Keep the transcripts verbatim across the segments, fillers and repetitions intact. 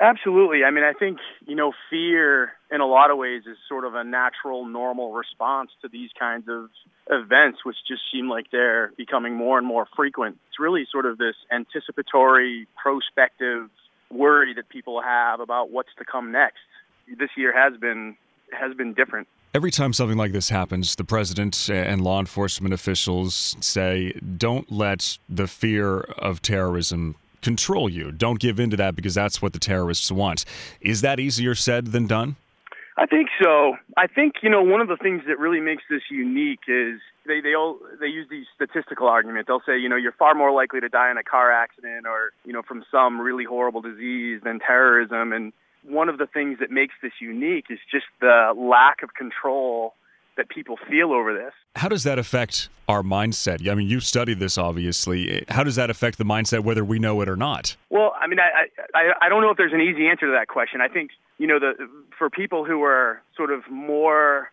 Absolutely. I mean, I think, you know, fear in a lot of ways is sort of a natural, normal response to these kinds of events, which just seem like they're becoming more and more frequent. It's really sort of this anticipatory, prospective worry that people have about what's to come next. This year has been has been different. Every time something like this happens, the president and law enforcement officials say, don't let the fear of terrorism control you. Don't give in to that because that's what the terrorists want. Is that easier said than done? I think so. I think, you know, one of the things that really makes this unique is they they all they use these statistical arguments. They'll say, you know, you're far more likely to die in a car accident or, you know, from some really horrible disease than terrorism. And one of the things that makes this unique is just the lack of control that people feel over this. How does that affect our mindset? I mean, you studied this, obviously. How does that affect the mindset, whether we know it or not? Well, I mean, I, I, I don't know if there's an easy answer to that question. I think, you know, the for people who are sort of more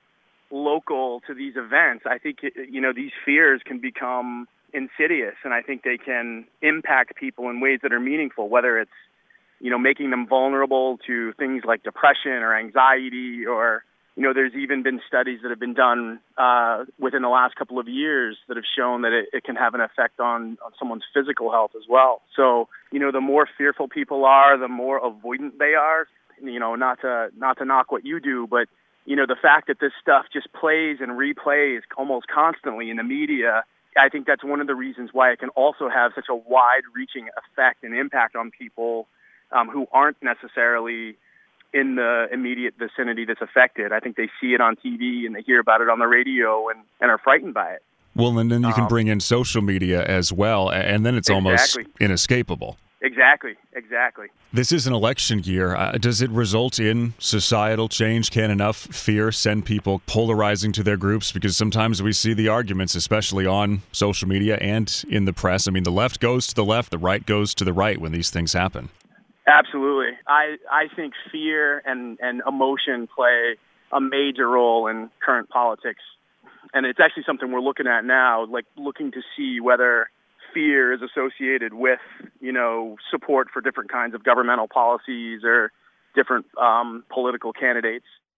local to these events, I think, you know, these fears can become insidious, and I think they can impact people in ways that are meaningful, whether it's, you know, making them vulnerable to things like depression or anxiety, or, you know, there's even been studies that have been done uh, within the last couple of years that have shown that it, it can have an effect on, on someone's physical health as well. So, you know, the more fearful people are, the more avoidant they are. You know, not to not to knock what you do, but, you know, the fact that this stuff just plays and replays almost constantly in the media, I think that's one of the reasons why it can also have such a wide-reaching effect and impact on people um, who aren't necessarily in the immediate vicinity that's affected. I think they see it on T V and they hear about it on the radio and, and are frightened by it. Well, and then you can um, bring in social media as well, and then it's exactly. almost inescapable. Exactly, exactly. This is an election year. Uh, does it result in societal change? Can enough fear send people polarizing to their groups? Because sometimes we see the arguments, especially on social media and in the press. I mean, the left goes to the left, the right goes to the right when these things happen. Absolutely. I, I think fear and, and emotion play a major role in current politics. And it's actually something we're looking at now, like looking to see whether fear is associated with, you know, support for different kinds of governmental policies or different um, political candidates.